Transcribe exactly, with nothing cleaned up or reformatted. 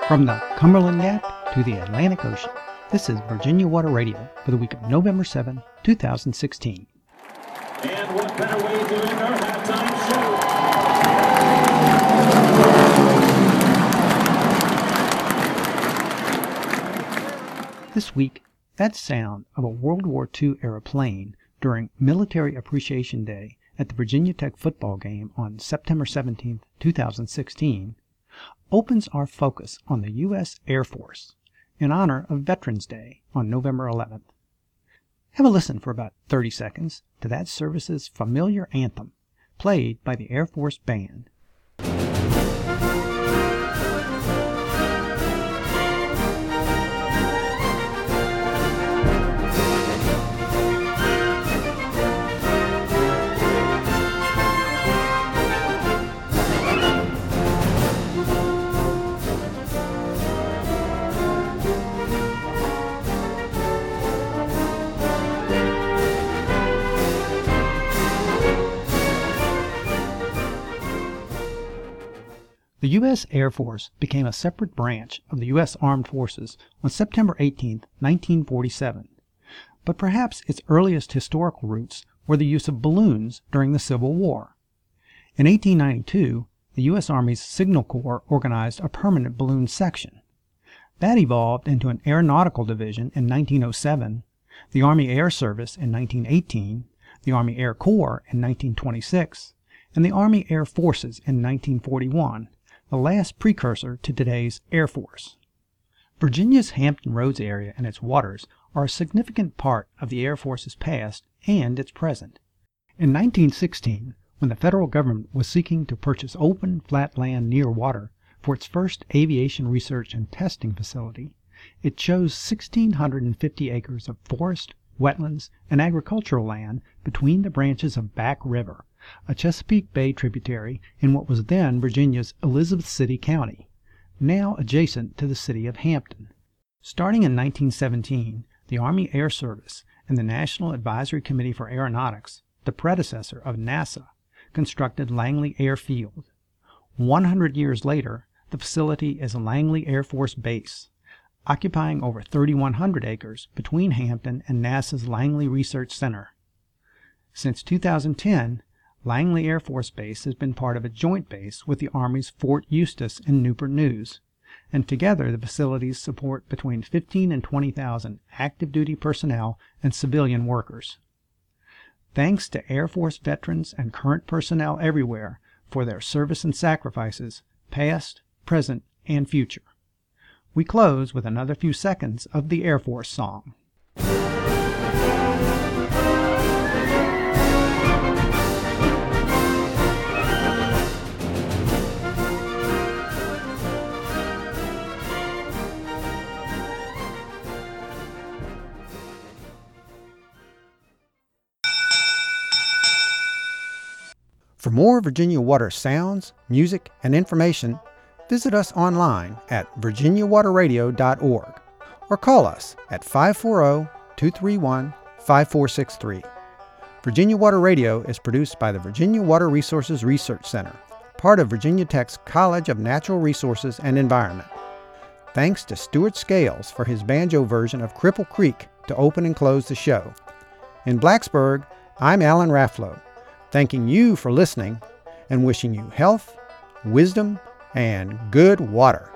From the Cumberland Gap to the Atlantic Ocean, this is Virginia Water Radio for the week of November seventh, two thousand sixteen. And what better way to end our halftime show? This week, that sound of a World War Two era plane during Military Appreciation Day at the Virginia Tech football game on September seventeenth, two thousand sixteen, opens our focus on the U S Air Force in honor of Veterans Day on November eleventh. Have a listen for about thirty seconds to that service's familiar anthem, played by the Air Force Band. The U S Air Force became a separate branch of the U S Armed Forces on September eighteenth, nineteen forty-seven, but perhaps its earliest historical roots were the use of balloons during the Civil War. In eighteen ninety-two, the U S Army's Signal Corps organized a permanent balloon section. That evolved into an aeronautical division in nineteen oh seven, the Army Air Service in nineteen eighteen, the Army Air Corps in nineteen twenty-six, and the Army Air Forces in nineteen forty-one, the last precursor to today's Air Force. Virginia's Hampton Roads area and its waters are a significant part of the Air Force's past and its present. In nineteen sixteen, when the federal government was seeking to purchase open, flat land near water for its first aviation research and testing facility, it chose one thousand six hundred fifty acres of forest, wetlands, and agricultural land between the branches of Back River, a Chesapeake Bay tributary in what was then Virginia's Elizabeth City County, now adjacent to the city of Hampton. Starting in nineteen seventeen, the Army Air Service and the National Advisory Committee for Aeronautics, the predecessor of NASA, constructed Langley Air Field. one hundred years later, the facility is Langley Air Force Base, occupying over thirty-one hundred acres between Hampton and NASA's Langley Research Center. Since two thousand ten, Langley Air Force Base has been part of a joint base with the Army's Fort Eustis and Newport News, and together the facilities support between fifteen and twenty thousand active duty personnel and civilian workers. Thanks to Air Force veterans and current personnel everywhere for their service and sacrifices, past, present, and future. We close with another few seconds of the Air Force song. For more Virginia Water sounds, music, and information, visit us online at virginia water radio dot org or call us at five four zero, two three one, five four six three. Virginia Water Radio is produced by the Virginia Water Resources Research Center, part of Virginia Tech's College of Natural Resources and Environment. Thanks to Stuart Scales for his banjo version of Cripple Creek to open and close the show. In Blacksburg, I'm Alan Rafflow, thanking you for listening and wishing you health, wisdom, and good water.